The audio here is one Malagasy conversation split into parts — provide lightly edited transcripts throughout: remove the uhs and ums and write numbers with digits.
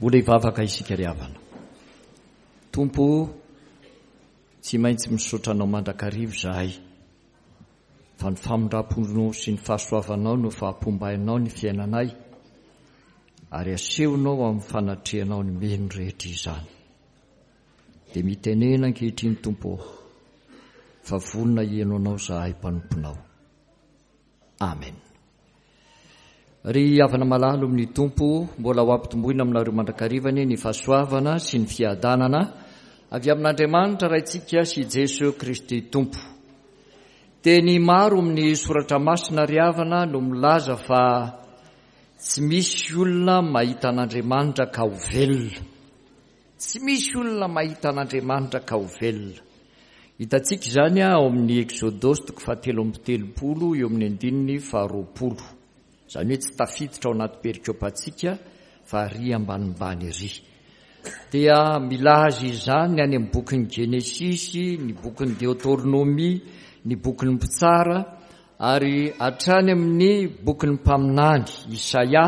Mbola hivavaka isika ry havana. Tompo, tsy maintsy misaotra anao mandrakarivo zahay, fa ny famondraponao sy ny fahasoavanao no fahampombainao ny fiainanay, ary asehonao amin'ny fanatrehanao ny meno rehetra izany. Dia mitenena ankehitriny Tompo, fa vonona ianao zahay mpanomponao. Amen. Ry havana malalo amin'ny Tompo, mbola ho ampitomboina aminareo mandrakarivany ny fahasoavana sy ny fiadanana avy amin'Andriamanitra raintsika sy Jesosy Kristy Tompo. Teny maro amin'ny soratra masina ry havana no milaza fa tsy misy olona mahita an'Andriamanitra ka ho velona. Tsy misy olona mahita an'Andriamanitra ka ho velona. Hitantsika izany ao amin'ny Exodosy 7:30 eo amin'ny 9:20. Izany hoe tsy tafiditra ao anaty perikopantsika fa ry ambanimbany ry. Dia milaza izany any amin'ny bokin'ny Genesisy, ny bokin'ny Deutéronomie, ny bokin'ny Mpitsara, ary hatrany amin'ny bokin'ny mpaminany Isaia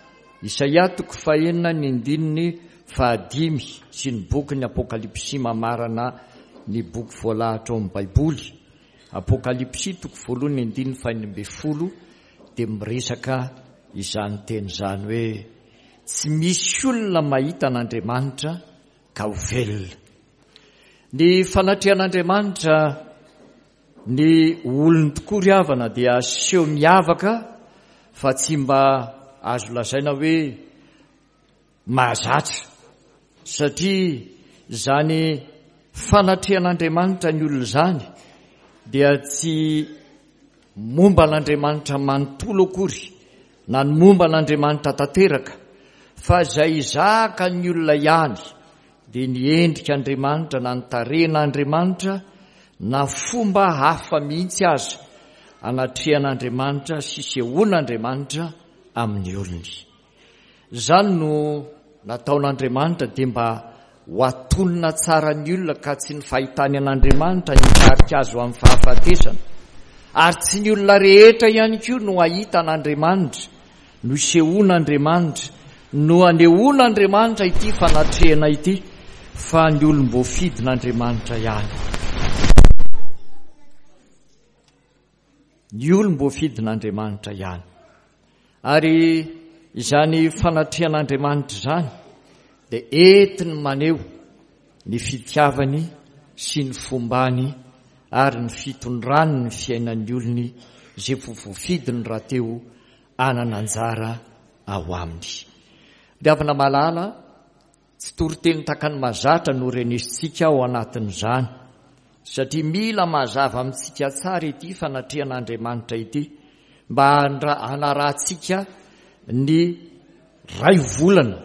9:5 sy ny bokin'ny Apokalipsy mamarana ny boky voalahatra ao amin'ny Baiboly. Apokalipsy 1:9-20 dia miresaka izany teny izany hoe tsy misy olona mahita an'Andriamanitra ka ho velona. Ny fanatrehan'Andriamanitra ny olony tokoa ry havana dia aseho miavaka, fa tsy mba azo lazaina hoe mahazatra, satria zany fanatrehan'Andriamanitra ny olona zany dia tsy momba an'Andriamanitra manontolo akory, na ny momba an'Andriamanitra tanteraka, fa izay zaka ny olona ihany dia ny endrik'Andriamanitra na ny tarehin'Andriamanitra na fomba hafa mihitsy aza anatrehan'Andriamanitra sy sehoan'Andriamanitra amin'ny olony. Izany no nataon'Andriamanitra dia mba ho atonina tsara ny olona ka tsy ny fahitany an'Andriamanitra ny tarika azo amin'ny fahafatesana, ary tsy ny olona rehetra ihany koa no ahita an'Andriamanitra, no sehoan'Andriamanitra, no anehoan'Andriamanitra ity fanatrehana ity, fa ny olom-boafidin'Andriamanitra ihany. Ny olom-boafidin'Andriamanitra ihany. Ary izany fanatrehan'Andriamanitra izany dia entiny maneho ny fitiavany sy ny fombany ary ny fitondrany ny fiainan'ny olony izay voafidiny raha teo anananjara ao aminy. Ry havana malala, tsy toriteny takany mazatra no renesitsika ao anatin'izany, satria mila mazava amintsika tsara ity fanatrehan'Andriamanitra ity, mba hanarantsika ny ray volana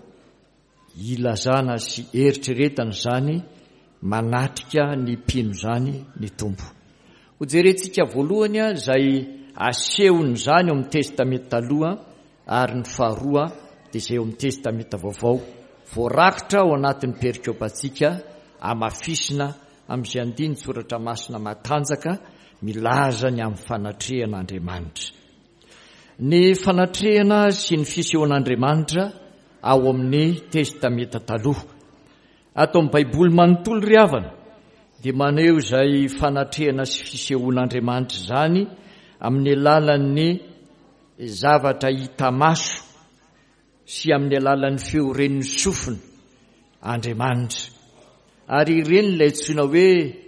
ilazana sy eritreretana izany manatrika ny mpino izany ny Tompo. Ho jerentsika voalohany izay asehony izany ao amin'ny testamenta taloha, ary ny faharoa dia izay ao amin'ny testamenta vaovao, voarakitra ao anatin'ny perikopantsika amafisina amin'izay andiny soratra masina matanjaka milaza ny amin'ny fanatrehan'Andriamanitra. Ny fanatrehana sy ny fisehoan'Andriamanitra ao amin'ny testamenta taloha. Ato amin'ny Baiboly manontolo ry havana dia maneho izay fanatrehana sy fisehoan'Andriamanitra izany amin'ny alalan'ny zavatra hita maso sy amin'ny alalan'ny feo ren'ny sofina Andriamanitra. Ary ireny ilay tsoina hoe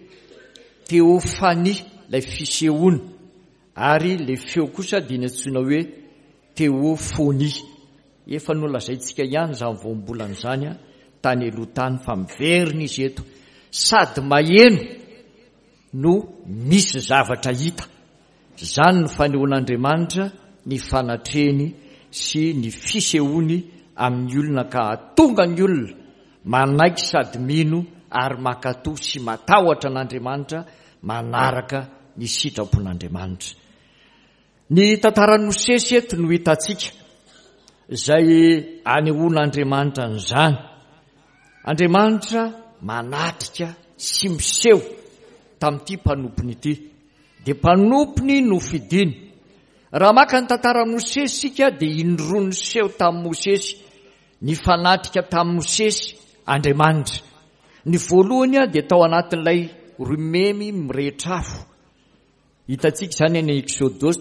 teofany, ilay fisehoana, ary ilay feo kosa dia ny tsoina hoe teofony. Efa nolazaintsika ihany izany voambolana izany tany aloha tany, fa miverina izy eto, sady maheno no misy zavatra hita. Izany ny fanehoan'Andriamanitra ny fanatrehany sy ny fisehoany amin'ny olona, ka atonga ny olona manaiky sady mino ary makatoa sy matahotra an'Andriamanitra manaraka ny sitrapon'Andriamanitra. Ny tantaran'ny Mosesy eto no hitantsika izay anehoan'Andriamanitra n'izany. Andriamanitra manatrika sy miseho tamin'ity mpanompony ity, dia mpanompony no fidiny. Raha maka ny tantaran'ny Mosesy sika dia indroa ny seho tamin'ny Mosesy ny fanatrika tamin'ny Mosesy Andriamanitra. Ny voalohany dia tao anatin'ilay romemy mirehitra afo. Hitantsika izany any Exodosy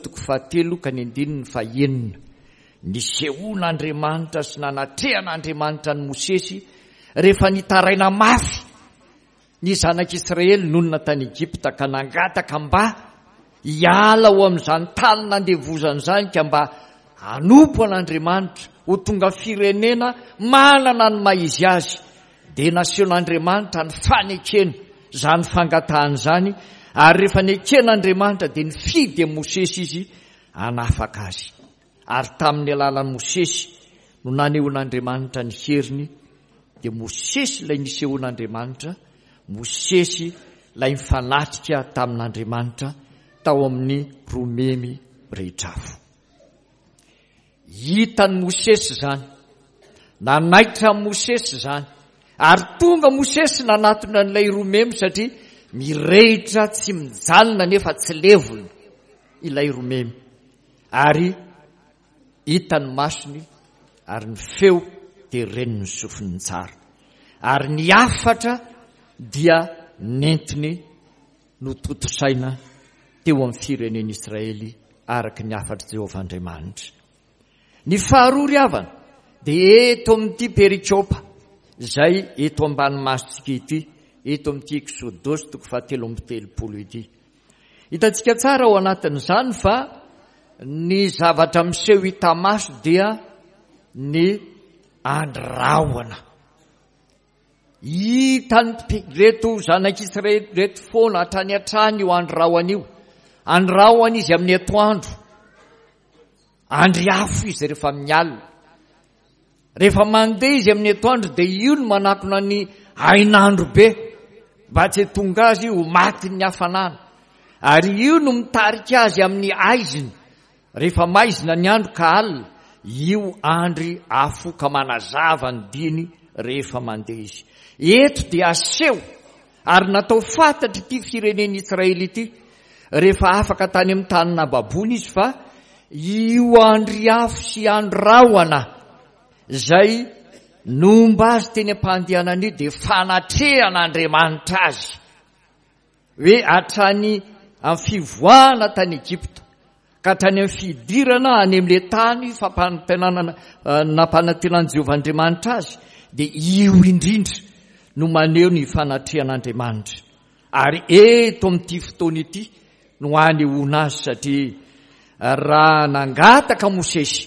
7:9. Nisehoan'Andriamanitra sy nanatrehan'Andriamanitra ny Mosesy rehefa nitaraina mafy ny zanak'Israely nonina tany Egypta ka nangataka mba hiala ho amin'izany tany nandevozana izany ka mba hanompo an'Andriamanitra ho tonga firenena manana ny maizy azy. Dia nasehon'Andriamanitra ny fanekena izany fangatahana izany, ary rehefa neken'Andriamanitra dia nifidy Mosesy izy hanafaka azy. Ary tamin'ny alalan'ny Mosesy no nanehoan'Andriamanitra ny heriny, dia Mosesy ilay nisehoan'Andriamanitra, Mosesy ilay mifanatrika tamin'Andriamanitra tao amin'ny romemy rehetrafo. Hitan'ny Mosesy izany, nanaitra Mosesy izany, ary tonga Mosesy nanatona n'ilay romemy satria mirehitra tsy mijanona nefa tsy levona ilay romemy. Ary hitany masony, ary ny feo dia reniny ny sofiny tsara, ary ny afatra dia nentiny no totosaina teo amin'ny fireneny Israely araka ny afatra Jehovah Andriamanitra. Ny faharoa ry havana dia eto amin'ity perikôpa izay eto ambanimasitsika ity, eto amin'ity Exodosy 7:13 ity. Hitantsika tsara ao anatin'izany fa ny zavatra miseho hita maso dia ny andrahona. Hitany reto zanak'Israely reto foana hatrany hatrany io andrahona io. Andrahona izy amin'ny atoandro. Andry afo izy rehefa mialina. Rehefa mandeha izy amin'ny atoandro dia io no manakona ny hainandro be mba tsy tonga azy ho maty ny hafanana. Ary io no mitarika azy amin'ny aiziny. Rehefa maizina ny andro ka alina, io andry afo ka manazava ny diny rehefa mandeha izy. Eto dia aseho ary natao fantatra ity fireneny Israely ity rehefa afaka tany amin'ny tanina baboly izy fa io andry afo sy andrahona izay nomba azy teny am-pandehanana io dia fanatrehan'Andriamanitra azy hoe hatrany amin'ny fivoahana tany Egypta ka hatrany amin'ny fidirana any amin'ilay tany nampanantenan'i Jehovah Andriamanitra azy, dia io indrindra no maneho ny fanatrehan'Andriamanitra. Ary eto amin'ity fotoana ity no hanehoana azy satria raha nangataka Mosesy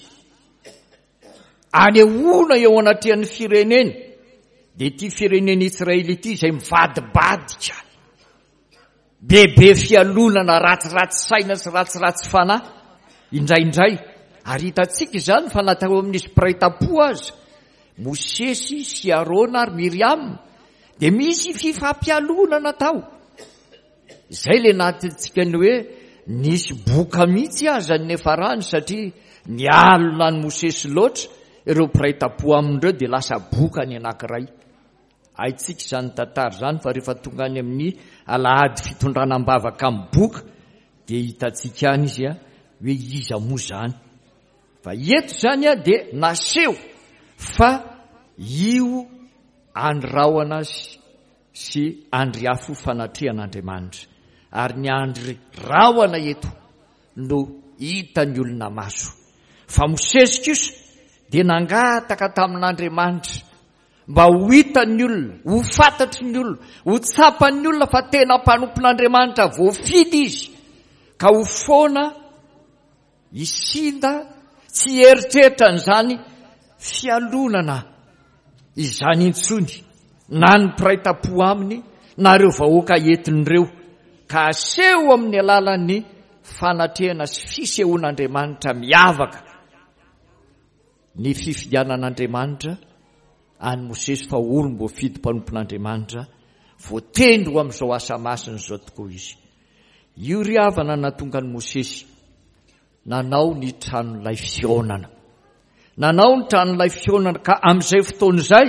hanehoana eo anatrehan'ny fireneny, dia ity fireneny Israely ity izay mivadibadika, bebe fialonana ratsiratsy saina sy ratsiratsy fanahy indraindray. Ary hitantsika izany fa natao amin'izy mpiray-tam-po azy Mosesy sy Arona ary Miriam dia misy fifampialonana tao. Izay le natintsika ny hoe nisy boka mihitsy aza ny nefarany satria nialona ny Mosesy loatra ireo mpiray-tam-po amindreo dia lasa boka ny anankiray. Haitsika izany tantara izany fa rehefa tonga any amin'ny alahady fitondranam-bavaka amin'ny boka dia hitantsika any izy hoe iza moa izany. Fa eto izany dia naseho fa io andrahona azy sy andry afo fanatrehan'Andriamanitra. Ary ny andry rahona eto no hitan'ny olona maso. Fa Mosesy kosa dia nangataka tamin'Andriamanitra mba ho hitan'ny olona, ho fantatry ny olona, ho tsapan'ny olona fa tena mpanompon'Andriamanitra voafidy izy, ka ho foana isinda tsy eritreritra n'izany fialonana izany intsony na ny mpiray-tam-po aminy na ireo vahoaka entin'ireo, ka aseho amin'ny alalan'ny fanatrehana sy fisehoan'Andriamanitra miavaka ny fifidianan'Andriamanitra any Mosesy fa olona voafidy mpanompon'Andriamanitra voatendro amin'izao asa masina izao tokoa izy. Io ry havana natonga ny Mosesy nanao ny tranon'ilay fionana. Nanao ny tranon'ilay fionana ka amin'izay fotoana izay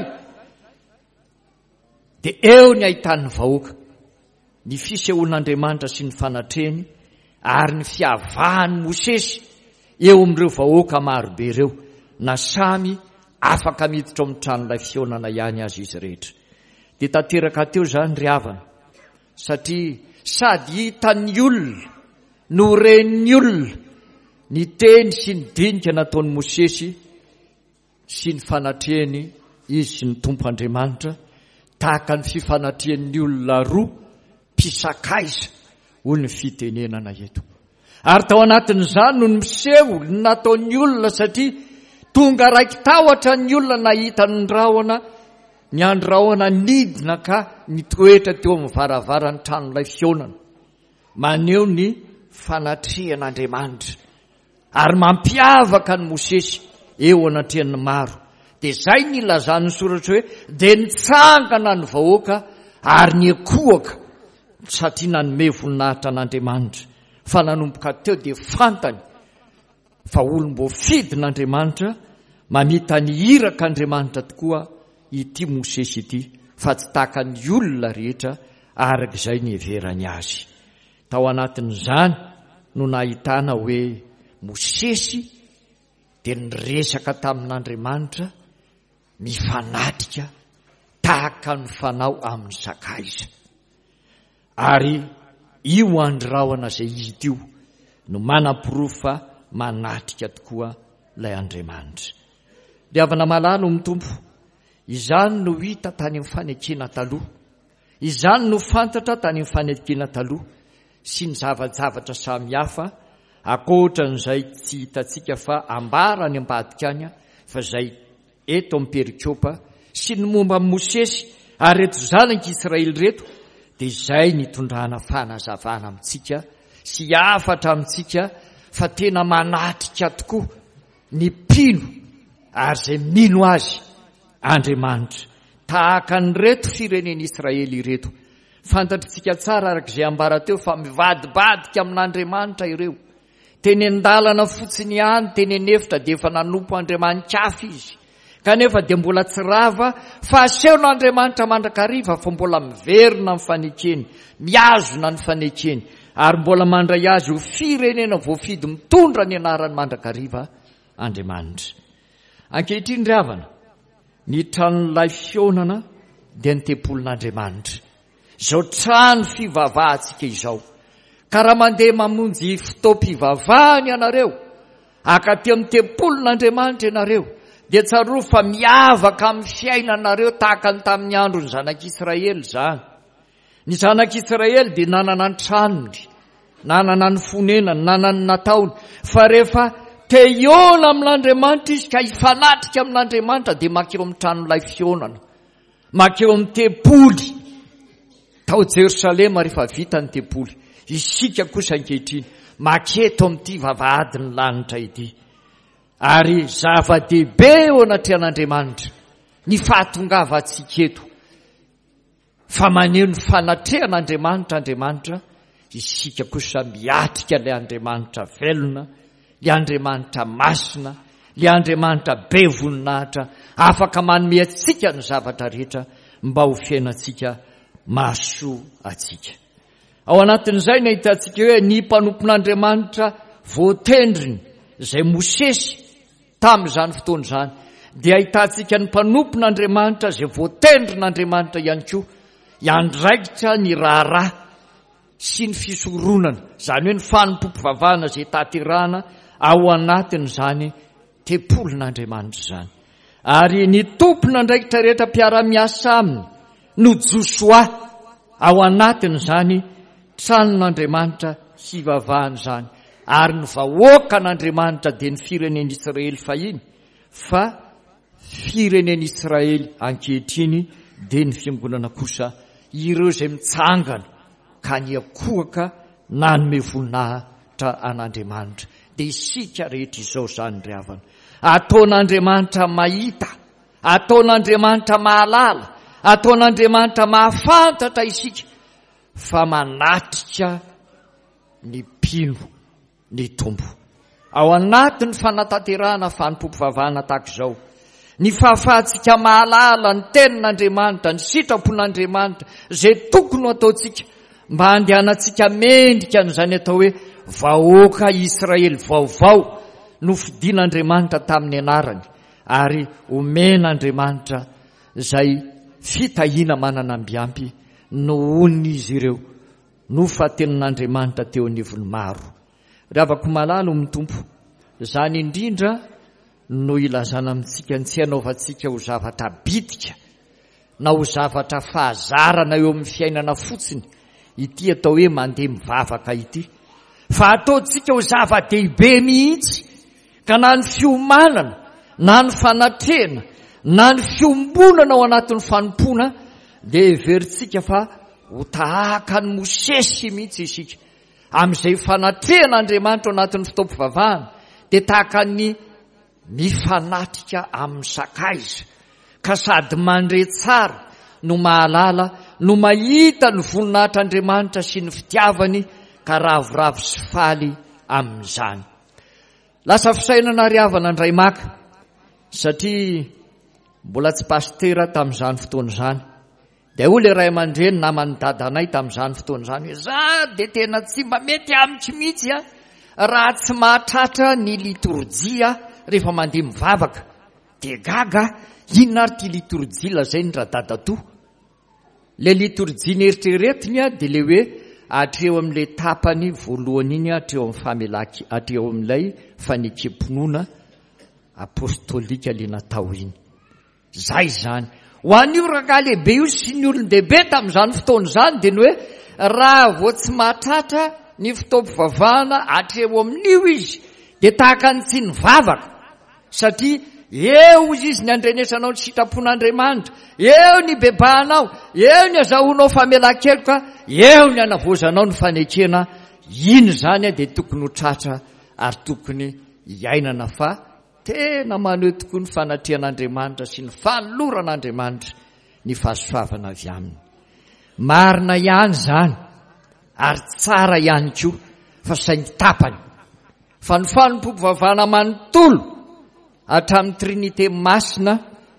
dia eo ny ahitany vahoaka, ny fisehoan'Andriamanitra sy ny fanatrehany ary ny fiavahany Mosesy eo amin'ireo vahoaka marobe ireo na samy afaka miditra amin'ny tranolay fionana ihany azy izy rehetra. Dia tanteraka teo zany ry havana, satria sady hitan'ny olona no ren'ny olona ny teny sy ny dinika nataony Mosesy sy ny fanatrehany izy sy ny Tompo Andriamanitra, tahaka ny fifanatrehan'ny olona roa mpisakaiza ho ny fitenenana eto. Ary tao anatin'izany no miseho nataon'ny olona, satria tonga raiky tahotra ny olona nahita ny rahona, ny andrahona nidina ka nitoetra teo amin'ny varavarany tranolay fionana, maneho ny fanatrehan'Andriamanitra ary mampiavaka ny Mosesy eo anatrehan'ny maro. Dia zay ny ilazan'ny soratra hoe dia nitsangana ny vahoaka ary ny ekohaka, satria nanome voninahitra an'Andriamanitra. Fa nanomboka teo dia fantany fa olom-boafidin'Andriamanitra, mamita ny irak'Andriamanitra tokoa ity Mosesy ity, fa tsy tahaka ny olona rehetra arak'izay ny heverany azy. Tao anatin'izany no nahitana hoe Mosesy dia niresaka tamin'Andriamanitra mifanatrika tahaka ny fanao amin'ny sakaiza. Ary io andrahona izay hita io no manam-pirofo fa manatrika tokoa ilay Andriamanitra. Dia avana malalo amin'ny Tompo, izany no hita tany amin'ny fanekena taloha, izany no fantatra tany amin'ny fanekena taloha sy ny zavajavatra samihafa, akoatran'izay tsy hitantsika fa ambara any ambadika any, fa izay eto amin'ny perikopa sy ny momba Mosesy ary reto zanak'Israely reto, dia izay nitondrana fanazavana amintsika sy hafatra amintsika fa tena manatrika tokoa ny mpino ary izay mino azy Andriamanitra, tahaka ny reto firenen'Israely ireto. Fantatritsika tsara arak'izay ambara teo fa mivadibadika amin'Andriamanitra ireo, teny an-dalana fotsiny ihany, teny anefitra dia efa nanompo Andriamanitra izy, kanefa dia mbola tsy rava fa asehon'Andriamanitra mandrakariva, fa mbola miverina ny fanekeny, miazona ny fanekeny, ary mbola mandray azy ho firenena voafidy mitondra ny anarany mandrakariva Andriamanitra. Ankehitriny ry havana, ny tranolay fionana dia ny tempolin'Andriamanitra, izao trano fivavahantsika izao. Ka raha mandeha mamonjy fotoam-pivavahany ianareo, akaty amin'ny tempolin'Andriamanitra ianareo, dia tsaroa fa miavaka amin'ny fiainanareo tahaka ny tamin'ny andro ny zanak'Israely zany. Ny zanak'Israely dia nanana ny tranony, nanana ny fonenany, nanana ny nataony, fa rehefa te hiona amin'Andriamanitra izy ka hifanatrika amin'Andriamanitra dia makeo amin'ny tranolay fionana, makeo amin'ny tempoly. Tao Jerosalema rehefa vita ny tempoly, isika kosa ankehitriny maketo amin'ity vavahadiny lanitra ity. Ary zava-dehibe eo anatrehan'Andriamanitra ny fahatongavantsika eto, fa maneho ny fanatrehan'Andriamanitra Andriamanitra, isika kosa miatrika ilay Andriamanitra velona, ilay Andriamanitra masina, ilay Andriamanitra be voninahitra, afaka manome atsika ny zavatra rehetra mba ho fiainantsika mahasoa atsika. Ao anatin'izay nahitantsika hoe ny mpanompon'Andriamanitra voatendriny izay Mosesy tamin'izany fotoana izany, dia ahitantsika ny mpanompon'Andriamanitra izay voatendrin'Andriamanitra ihany koa, iandraikitra ny raharaha sy ny fisoronana, izany hoe ny fanompompivavahana izay tanterahana ao anatin'izany tempolin'Andriamanitra izany. Ary ny tompon'andraikitra rehetra mpiara-miasa aminy no Josoa ao anatin'izany tranon'Andriamanitra hivavahana izany. Ary ny vahoaka an'Andriamanitra dia ny firenen'Israely fahiny, fa firenen'Israely ankehitriny dia ny fiangonana kosa, ireo izay mitsangana ka ny akohaka nanome voninahitra an'Andriamanitra. Dia isika rehetra izao zany ry havana, ataon'Andriamanitra mahita, ataon'Andriamanitra mahalala, ataon'Andriamanitra mahafantatra isika fa manatrika ny mpino, ny tombo. Ao anatin'ny fanatanterahana fanompompivavahana tahaka izao, ny fahafahantsika mahalala ny tenin'Andriamanitra, ny sitrapon'Andriamanitra, izay tokony ho ataontsika mba handehanantsika mendrika n'izany atao hoe vahoaka Israely vaovao no fidin'Andriamanitra tamin'ny anarany, ary omen'Andriamanitra zay fitahina manana ambiampy nohony izy ireo no fatenin'Andriamanitra teo anivony maro. Ravako malalo mitompo zany indrindra no ilazana amintsika tsy hanaovantsika ho zavatra bitika na ho zavatra fahazarana eo amin'ny fiainana fotsiny ity atao hoe mandeha mivavaka ity, fa ataotsika ho zava-dehibe mihitsy ka na ny fiomanana na ny fanatrena na ny fiombonana ao anatin'ny fanompona dia everitsika fa ho tahaka ny Mosesy mihitsy isika amin'izay fanatrehan'Andriamanitra ao anatin'ny fitaoam-pivavahana dia tahaka ny mifanatrika amin'ny sakaiza ka sady mandre tsara no mahalala no mahita ny voninahitr'Andriamanitra sy ny fitiavany ka ravoravo sy faly amin'izany. Lasa fisainana ry havana indray maka satria mbola tsy pastera tamin'izany fotoana izany dia io le ray aman-dreny namany dadanay tamin'izany fotoana izany hoe za dia tena tsy mba mety amitsy mihitsy raha tsy mahatratra ny liturjia rehefa mandeha mivavaka. Dia gaga inona ary ty liturjia lazainy raha dadatoa? Le liturjia neritreretiny dia le hoe atreo amin'le tapany voalohany iny atreo amin'ny famelaki atreo amin'ilay fanekemponona apostolika le natao iny. Zay zany ho an'io rangahy lehibe io sy ny olon-dehibe tamin'izany fotoana izany dia ny hoe raha vo tsy mahatratra ny fitaoam-pivavahana atreo amin'io izy dia tahaka ny tsy nivavaka satria eo izy ny andrenesanao ny sitrapon'Andriamanitra, eo ny bebahanao, eo ny azahoanao famelan-keloka, eo ny anavozanao ny fanekena. Iny zany dia tokony ho tratra ary tokony iainana fa tena maneho tokoa ny fanatrehan'Andriamanitra sy ny fanoloran'Andriamanitra ny fahasoavana avy aminy. Marina ihany zany ary tsara ihany koa fa saingy tapany fa ny fanompoam-pivavahana manontolo hatramin'ny trinité masina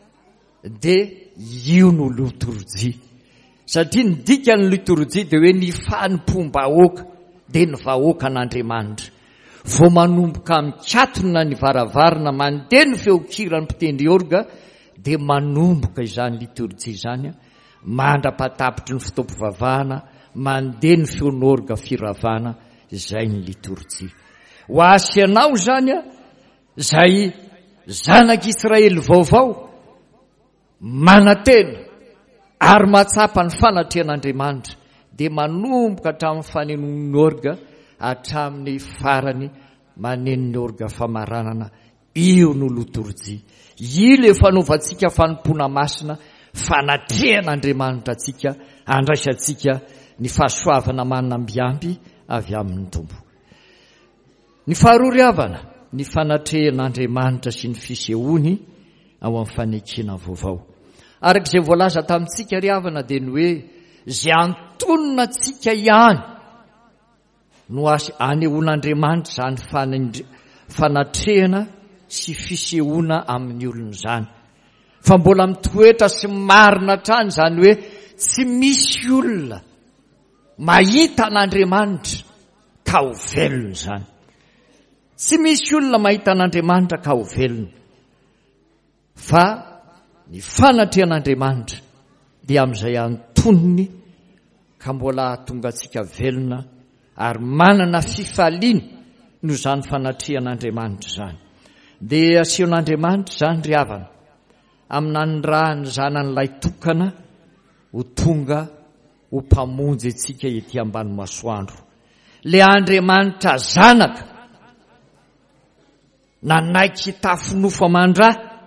dia io no liturjia satria ny dikany liturjia dia hoe ny fanompom-bahoaka dia ny vahoaka an'Andriamanitra vao manomboka mikatona ny varavarana mandeha ny feokirany mpitendry orga dia manomboka izany liturjia izany mandra-patapitry ny fitaoam-pivavahana mandeha ny feon'orga firavana. Izay ny liturjia ho asianao zany zay zanak'Israely vaovao manatena ary matsapa ny fanatrehan'Andriamanitra dia manomboka hatramin'ny fanenon'ny orga hatramin'ny farany manenon'ny orga famaranana. Io no liturjia, io le fanaovantsika fanompona masina fanatrehan'Andriamanitra atsika andraisantsika ny fahasoavana manambiampy avy amin'ny tompo. Ny faharoa ry havana, ny fanatrehan'Andriamanitra sy ny fisehoany ao amin'ny fanekena vaovao. Arak'izay voalaza tamintsika ry havana dia ny hoe zay antonona tsika ihany no anehoan'Andriamanitra zany fanatrehana sy fisehoana amin'ny olona zany. Fa mbola mitoetra sy marina trany zany hoe tsy misy olona mahita an'Andriamanitra ka ho velona zany. Tsy misy olona mahita an'Andriamanitra ka ho velona. Fa ny fanatrehan'Andriamanitra dia amin'izay antonony ka mbola tonga antsika velona ary manana fifaliana no zany fanatrehan'Andriamanitra zany. Dia asehon'Andriamanitra zany ry havana amin'any raha ny zanan'ilay tokana ho tonga ho mpamonjy antsika ety ambany masoandro. Le Andriamanitra zanaka nanaiky tafonofo amandra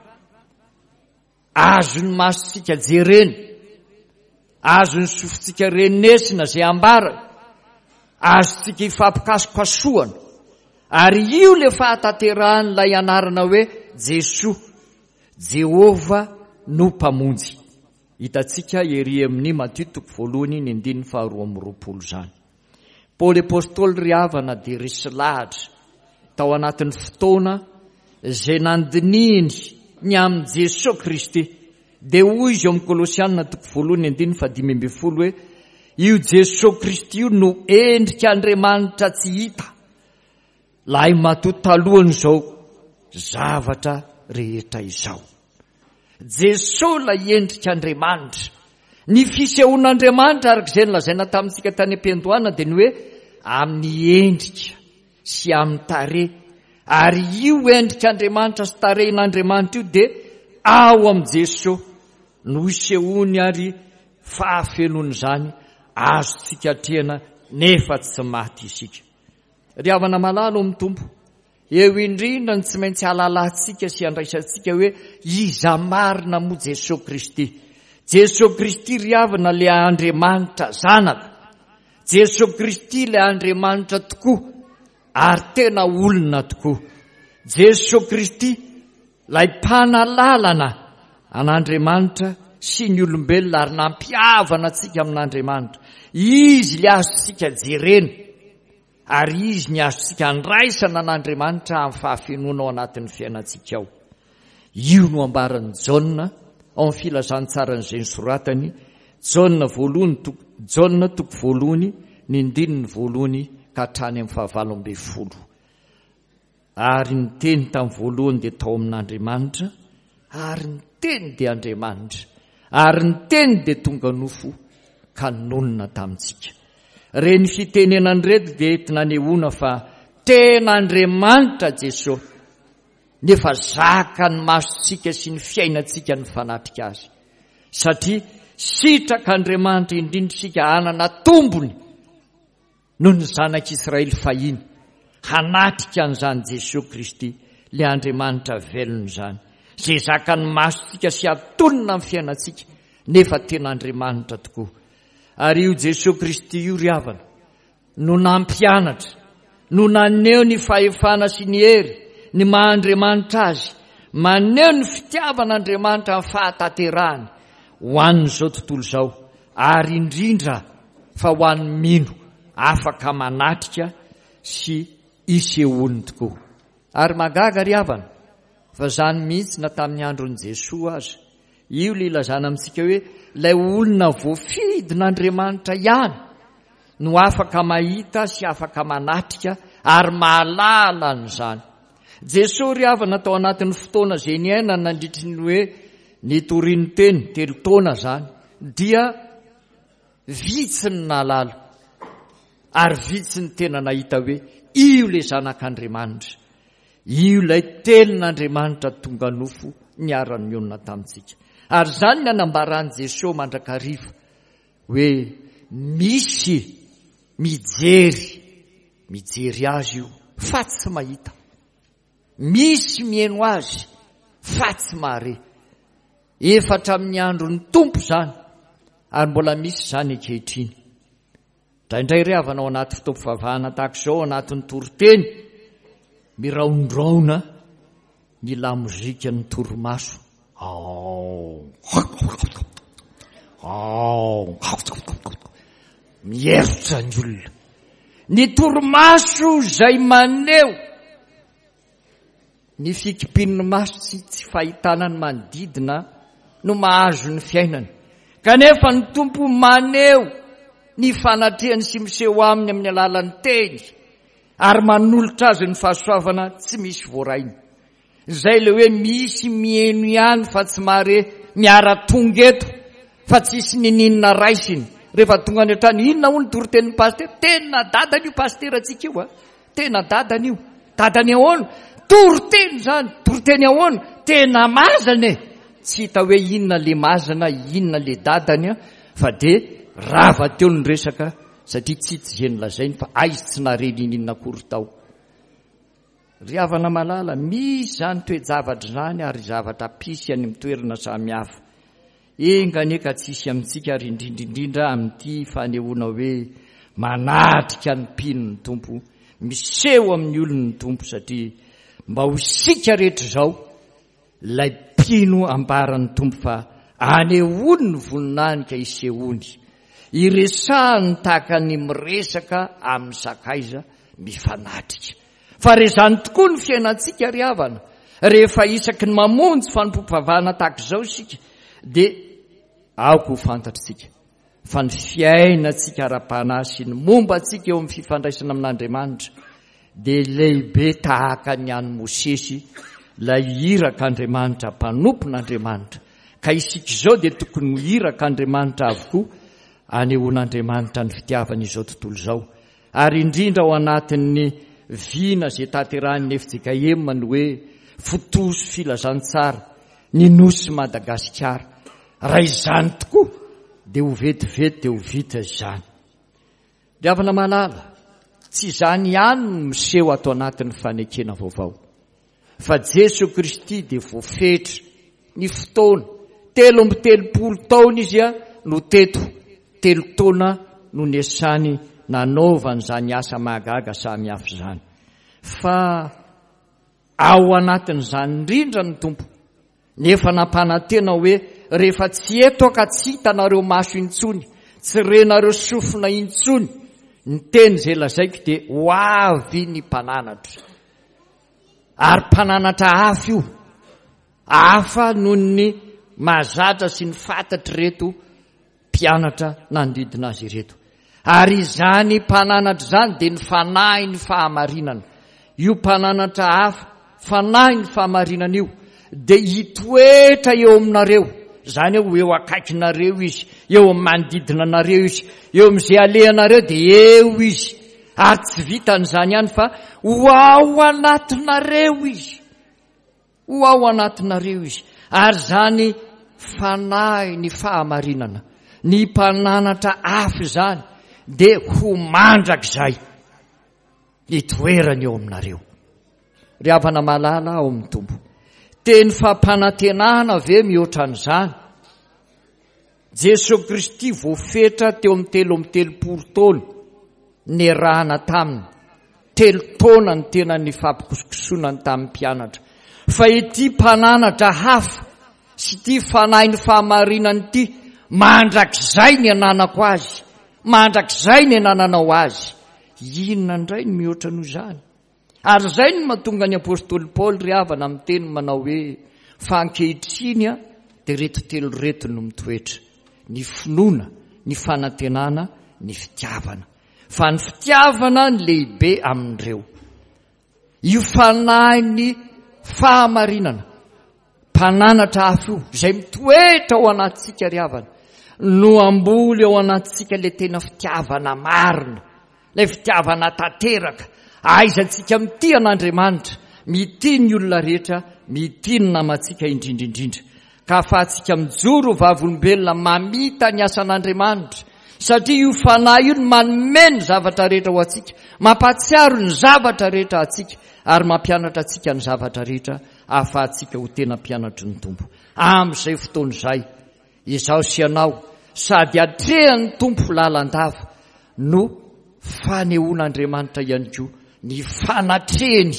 azo ny masontsika jereny, azo ny sofintsika renesina zay ambara, azotsika ifampikasokasoana, ary io le fahataterahan'ilay anarana hoe Jesoa, Jehova no mpamonjy. Hitantsika ery amin'ny Matthieu 1:1-2 zany. Paoly apôstôly ry havana dia resy lahatra tao anatin'ny fotoana izay nandininy ny amin'ny Jesosy Kristy dia hoy izy eo amin'ny Kolosianina 1:5-5 hoe io Jesosy Kristy io no endrika Andriamanitra tsy hita lahy matoa talohany izao zavatra rehetra izao. Jesosy la endrika Andriamanitra. Ny fisehoan'Andriamanitra arak'izay nolazaina tamintsika tany am-piandohana dia ny hoe amin'ny endrika sy amin'ny tarehy. Ary io endrik'Andriamanitra sy tarehin'Andriamanitra io dia ao amin'ny Jesosy no isehony ary fahafenony izany azo tsikatrehana nefa tsy maty isika. Ry havana malalo amin'ny Tompo, eo indrindra ny tsy maintsy halalantsika sy handraisantsika hoe iza marina moa Jesosy Kristy. Jesosy Kristy ry havana le Andriamanitra zanaka. Jesosy Kristy le Andriamanitra tokoa ary tena olona tokoa. Jesosy Kristy lay mpanalalana an'Andriamanitra sy ny olombelona ary nampiavana antsika amin'Andriamanitra. Izy le azontsika jerena ary izy ny azontsika andraisana an'Andriamanitra amin'ny fahafenoana ao anatin'ny fiainantsika ao. Io no ambaran'ny Jaona ao amin'ny filazantsaranyizay nosoratany. Jaona 1:1 ka hatrany amin'ny 19. Ary ny teny tamin'ny voalohany dia tao amin'Andriamanitra, ary ny teny dia Andriamanitra, ary ny teny dia tonga nofo ka nonona tamintsika. Reny fitenenany reto dia entina anehoana fa tena Andriamanitra Jesosy, nefa zaka ny masontsika sy ny fiainantsika ny fanatrika azy. Satria sitrak'Andriamanitra indrindrasika hanana tombony noho ny zanak'Israely fahiny hanatrika an'izany Jesosy Kristy, le Andriamanitra velona izany. Izay zaka ny masontsika sy atonina amin'ny fiainantsika, nefa tena Andriamanitra tokoa. Ary io Jesosy Kristy io ry havana no nampianatra, no naneho ny fahefana sy ny hery, ny maha-Andriamanitra azy, maneho ny fitiavan'Andriamanitra amin'ny fahataterahany ho an'izao tontolo izao, ary indrindra fa ho an'ny mino afaka manatrika sy isehony tokoa. Ary magaga ry havana fa zany mihitsy na tamin'ny andron'i Jesosy aza. Io le ilazana amintsika hoe ilay olona voafidin'Andriamanitra ihany no afaka mahita sy afaka manatrika ary mahalala an'izany. Jesosy ry havana tao anatin'ny fotoana izay niainana nandritry ny hoe nitoriany teny 3 taona zany, dia vitsy ny nahalala ary vitsy ny tena nahita hoe io le zanak'Andriamanitra, io lay telin'Andriamanitra tonga nofo niara-ny onona tamintsika. Ary zany ny anambarany Jesosy mandrakariva hoe misy mijery azy io fa tsy mahita, misy mieno azy fa tsy mahare. Efatra amin'ny andron'ny Tompo zany, ary mbola misy zany ankehitriny. Indraindray ry havana ao anaty fotoam-pivavahana tahak'izao, ao anatin'ny toriteny, miraondraona ny lamozika ny torimaso. Mieritra ny olona. Ny torimaso izay maneho ny fikipin'ny maso tsy fahitana ny manodidina no mahazo ny fiainany. Kanefa ny Tompo maneho ny fanatrehany sy miseho aminy amin'ny alalan'ny teny, ary manolotra azy ny fahasoavana tsy misy voarainy. Izay le hoe misy mieno ihany fa tsy mahare miara-tonga eto, fa tsisy nininona raisiny. Rehefa tonga any an-trano, inona hoy ny toritenin'ny pasteur? Tena dadany io pasteur atsika io, tena dadany io. Dadany ahoana? Toriteny zany, toriteny ahoana? Tena mazana e. Tsy hita hoe inona le mazana, inona le dadany, fa de rava teo ny resaka, satria tsy zeny lazainy fa aizy tsy nareny inona akory tao. Ry havana malala, misy zany toe-javatra zany ary zavatra pisy any amin'ny toerana samihafa. Enganeka tsisy amintsika ary indrindraindrindra amin'ity fanehoana hoe manatrika ny mpinon'ny Tompo, miseho amin'ny olon'ny Tompo, satria mba ho sika rehetra zao lay mpino ambaran'ny Tompo fa anehoany ny voninahiny isehony, iresahany tahaka ny miresaka amin'ny sakaiza mifanatrika. Fa rezany tokoa ny fiainantsika ry havana, rehefa isaky ny mamonjy fanompoam-pivavahana tahak'izao isika, dia aoko ho fantatritsika fa ny fiainantsika ara-panahy sy ny momba antsika eo amin'ny fifandraisana amin'Andriamanitra dia lehibe tahaka ny an'i Mosesy lay irak'Andriamanitra mpanompon'Andriamanitra ka isika izao dia tokony ho irak'Andriamanitra avokoa anehoan'Andriamanitra ny fitiavana izao tontolo izao ary indrindra ao anatin'ny vina zay tanterahany FJKM ny hoe fotoso filazantsara ny nosy Madagasikara raha izany tokoa dia ho vetivety dia ho vita izany. Ry havana malala, tsy izany ihany no miseho ato anatin'ny fanekena vaovao fa Jesosy Kristy dia voafetra ny fotoana 330 taona izy no teto 3 taona no niasany nanaovany izany asa mahagaga samihafa izany fa ao anatin'izany indrindra ny tompo nefa nampanantena hoe rehefa tsy eto ka tsy hitanareo maso intsony tsy renareo sofina intsony ny teny zay lazaiko dia ho avy ny mpananatra ary mpananatra hafa io hafa noho ny mahazatra sy ny fantatry reto mpianatra nanodidina azy ireto ary izany mpananatra izany dia ny fanahy ny fahamarinana io mpananatra hafa fanahy ny fahamarinana io dia hitoetra eo aminareo izany eo eo akaikinareo izy eo amin'ny manodidina anareo izy eo amin'izay alehanareo dia eo izy ary tsy vitan'izany ihany fa ho ao anatinareo izy ho ao anatinareo izy ary zany fanahy ny fahamarinana ny mpananatra hafa izany dia ho mandrakizay hitoerany eo aminareo. Ry havana malala ao amin'ny tompo teny fampanantenana ve mihoatra an'izany Jesosy Kristy voafetra teo amin'ny 330 taona niarahana taminy 3 taona ny tena ny fampikosokosonany tamin'ny mpianatra fa ity mpananatra hafa sy ity fanahy ny fahamarinany ity mandrakizay ny ananako azy mandrakizay ny anananao azy inona indray ny mihoatra noho izany ary izay no mahatonga ny apôstôly Paoly ry havana amin'ny teny manao hoe fa ankehitriny dia reto telo reto no mitoetra ny finoana ny fanantenana ny fitiavana fa ny fitiavana ny lehibe amin'ireo io fanahy ny fahamarinana mpananatra hafa io izay mitoetra ao anatintsika ry havana no amboly ao anatintsika ilay tena fitiavana marina ilay fitiavana tanteraka aizantsika mity an'Andriamanitra mity ny olona rehetra mity ny namantsika indrindraindrindra ka afahantsika mijoro vavolombelona mamita ny asan'Andriamanitra satria io fanahy io ny manome ny zavatra rehetra ho atsika mampatsiaro ny zavatra rehetra atsika ary mampianatra atsika ny zavatra rehetra ahafahantsika ho tena mpianatry ny tompo amin'izay fotoana izay izaho sy ianao sady atrehan'ny tompo lalandava no fanehoan'Andriamanitra ihany koa ny fanatrehany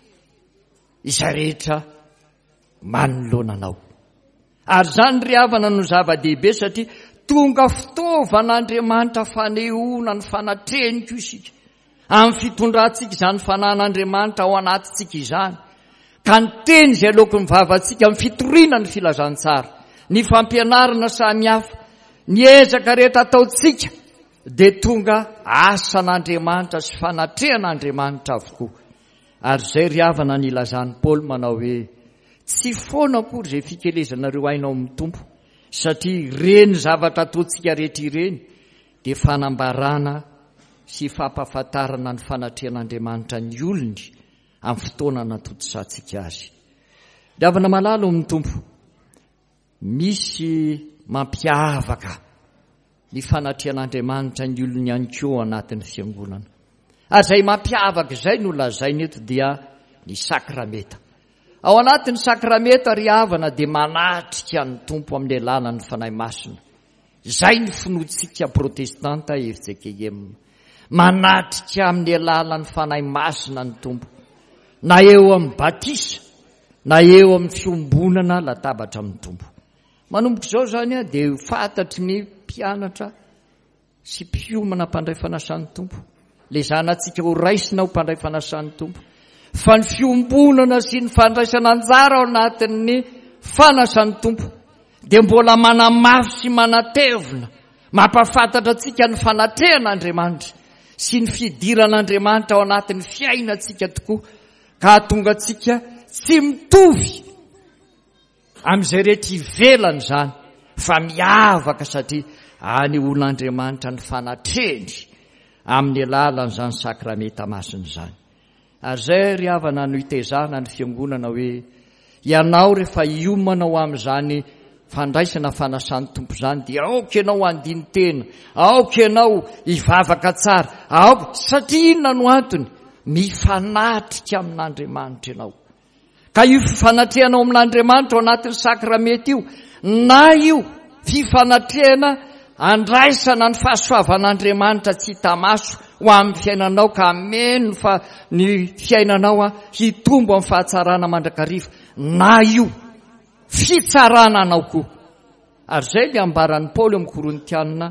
izay rehetra manoloananao ary zany ry havana no zava-dehibe satria tonga fitaovan'Andriamanitra fanehoana ny fanatrehany koa isika amin'ny fitondrantsika izany fanan'Andriamanitra ao anatintsika izany ka ny teny izay aloky mivavantsika amin'ny fitoriana ny filazantsara ny fampianarana samihafa ny ezaka rehetra ataontsika dia tonga asan'Andriamanitra sy fanatrehan'Andriamanitra avokoa ary izay ry havana ny ilazany Paoly manao hoe tsy foana akory izay fikelezanareo ainao amin'ny tompo satria ireny zavatra ataontsika rehetra ireny dia fanambarana sy fampahafantarana ny fanatrehan'Andriamanitra ny olony amin'ny fotoana natotsatsika azy. Ry havana malala ao amin'ny tompo misy mampiavaka ny fanatrehan'Andriamanitra ny olony ihany koa anatin'ny fiangonana ary izay mampiavaka izay no lazainy eto dia ny sakrameta. Ao anatin'ny sakrameta ry havana dia manatrika ny tompo amin'ny alalan'ny fanahy masina izay ny finoantsika protestanta FJKM manatrika amin'ny alalan'ny fanahy masina ny tompo na eo amin'ny batisa na eo amin'ny fiombonana latabatra amin'ny tompo. Manomboka izao zany dia fantatry ny mpianatra sy mpiomana mpandray fanasan'ny tompo le zanantsika ho raisina ho mpandray fanasan'ny tompo fa ny fiombonana sy ny fandraisana anjara ao anatin'ny fanasan'ny tompo dia mbola manamafy sy manatevina mampafantatra antsika ny fanatrehan'Andriamanitra sy ny fidiran'Andriamanitra ao anatin'ny fiainantsika tokoa ka hatonga antsika tsy mitovy amin'izay rehetra ivelany zany fa miavaka satria any olon'Andriamanitra ny fanatreny amin'ny alalan'izany sakramenta masiny zany. Ary zay ry havana no itezana ny fiangonana hoe ianao rehefa iomana ao amin'izany fandraisana fanasany tompo zany dia aoka ianao andiny tena, aoka ianao ivavaka tsara, aoka satria inona no antony? Mifanatrika amin'Andriamanitra ianao. Ka io fifanatrehanao amin'Andriamanitra ao anatin'ny sakramenta io, na io fifanatrehana andraisana ny fahasoavan'Andriamanitra tsy hita maso ho amin'ny fiainanao ka ameno ny fiainanao hitombo amin'ny fahatsarana mandrakariva, na io fitsarana anao koa. Ary zay le ambaran'ny Paoly amin'ny Korintianina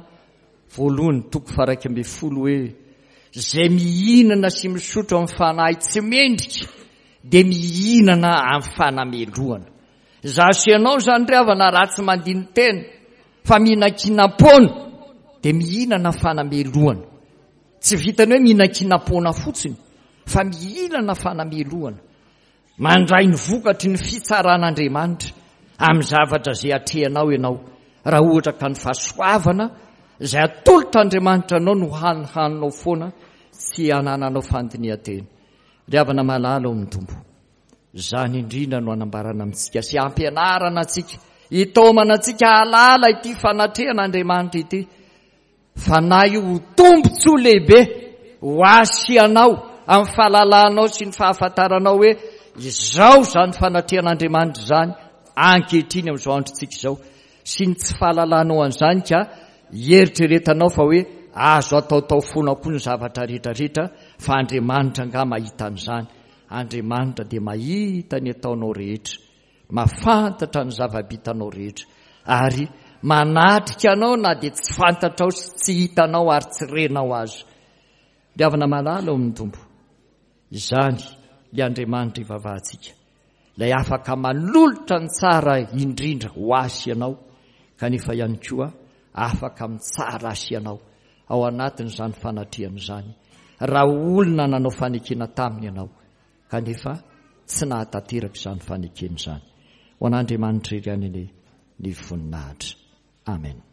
1:12 hoe zay mihinana sy misotro amin'ny fanahy tsy mendrika dia mihinana amin'ny fanameloana. Zasy ianao zany ry havana raha tsy mandiny tena fa mihinan-kinam-pona dia mihinana fanameloana. Tsy vitany hoe mihinan-kinam-pona fotsiny fa mihinana fanameloana. Mandray ny vokatry ny fitsaran'Andriamanitra amin'ny zavatra izay atrehanao ianao. Raha ohatra ka ny fahasoavana izay atolotr'Andriamanitra anao no hanihaninao foana tsy hanananao fandinihan-tena. Ry havana malala ao amin'ny tombo, izany indrindra no anambarana amintsika sy ampianarana antsika, hitaomana antsika halala ity fanatrehan'Andriamanitra ity. Fa na io tombotsoa lehibe ho asianao amin'ny fahalalanao sy ny fahafantaranao hoe izao zany fanatrehan'Andriamanitra zany ankehitriny amin'izao androntsika izao, sy ny tsy fahalalànao an'izany ka eritreretanao fa hoe azo ataotao foana koa ny zavatra rehetrarehetra fa Andriamanitra nga mahita an'izany. Andriamanitra dia mahita ny ataonao rehetra, mahafantatra ny zava-bitanao rehetra, ary manatrika anao na dia tsy fantatrao sy tsy hitanao ary tsy renao azy. Ry havana malala ao amin'ny tombo, izany le Andriamanitra ivavahantsika, ilay afaka manolotra ny tsara indrindra ho asy ianao, kanefa ihany koa afaka mitsara asy ianao ao anatin'izany fanatrehana izany. Raha olona nanao fanekena taminy ianao kanefa tsy nahatanteraka izany fanekena izany, ho an'Andriamanitra iray ny voninahitra. Amen.